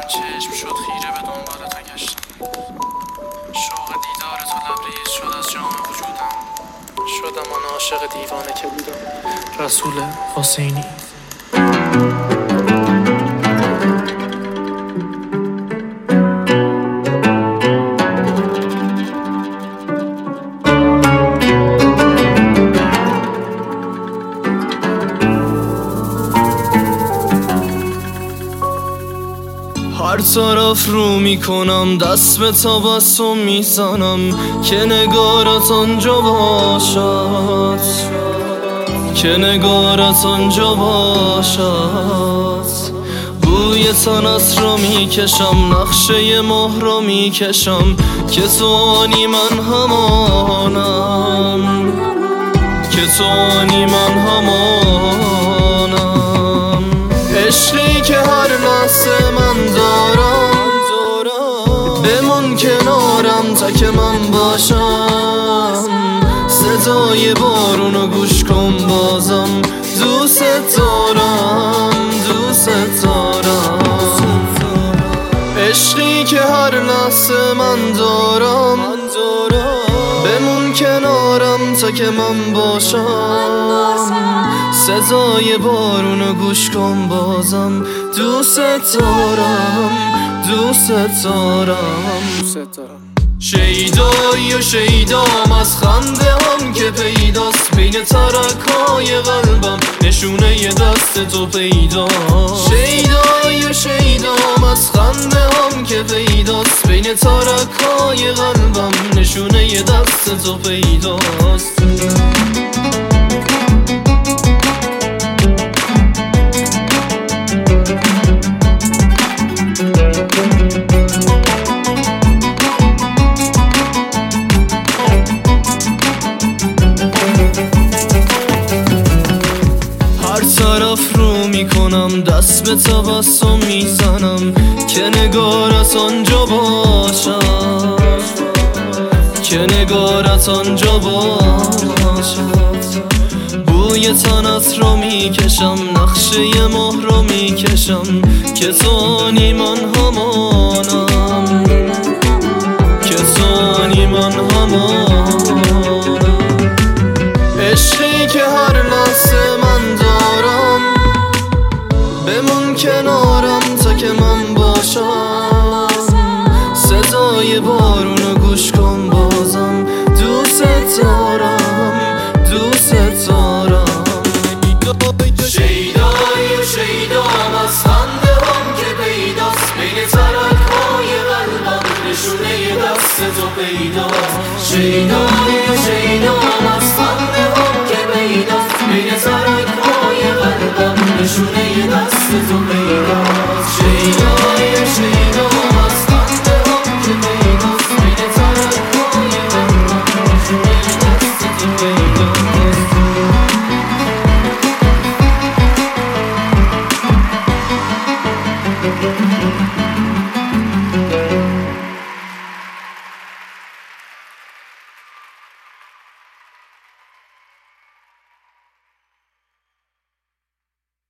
چشم شد خیره به دنبال تو گشتم. شوق دیدار تو لبریز شد از جام وجودم. شدم آن عاشق دیوانه که بودم. رسول حسینی. هر طرف رو میکنم دست به تبسم میزنم که نگارت آنجا باشد، که نگارت آنجا باشد. بوی تنت را میکشم، نقشه ماه را میکشم که تو آنی من همانم، که تو آنی من همانم. عشقی که هر لحظه من دارم، بمون کنارم تا که من باشم. صدای بارونو گوش کن بازم، دوست دارم، دوست دارم. عشقی که هر لحظه من دارم، بمون کنارم تا که من باشم. صدای بارونو گوش کن بازم، دوست دارم، دوست دارم. شیدایی و شیدام از خنده هم که پیداست بین ترکای قلبم، نشونه ی دست تو پیداست. شیدایی و شیدام از خنده هم که پیداست بین ترکای قلبم، نشونه ی دست تو پیداست. طرف رو میکنم دست به تبسم میزنم که نگارت آنجا باشد، که نگارت آنجا باشد. بوی تنت رو میکشم، نقشه ماه رو میکشم که تو آنی من همانم، که تو آنی من همانم. عشقی که هر لحظه من دارم، بمون کنارم تا که من باشم. صدای بارونو گوش کن بازم، دوست دارم، دوست دارم. شیدایی و شیدام از خنده هم که پیداست بین ترکهای قلبم، نشونه ی دست تو پیداست. شیدایی و شیدام از خنده هم که پیداست بین ترکهای قلبم، نشونه ی دست تو پیداست. شیدایی و شیدام از خنده هم که پیداست بین ترکهای قلبم، نشونه ی دست تو پیداست.